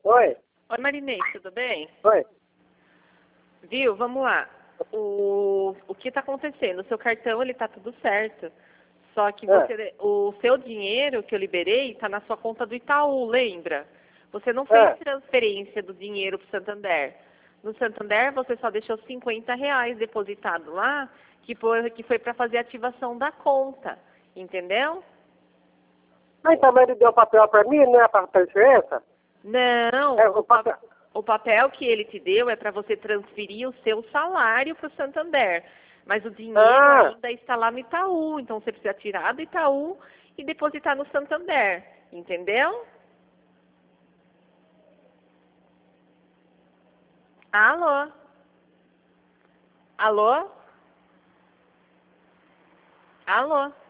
Oi, Oi, Marinês, tudo bem? oi. Viu? Vamos lá. O que está acontecendo? O seu cartão, ele tá tudo certo. Só que o seu dinheiro que eu liberei está na sua conta do Itaú, lembra? Você não fez transferência do dinheiro para o Santander. No Santander, você só deixou R$ 50 depositado lá, que foi para fazer a ativação da conta. Entendeu? Mas também ele deu papel para mim, não é para transferência? Não, É, o papel. o papel que ele te deu é para você transferir o seu salário para o Santander. Mas o dinheiro ainda está lá no Itaú, então você precisa tirar do Itaú e depositar no Santander. Entendeu? Alô? Alô? Alô?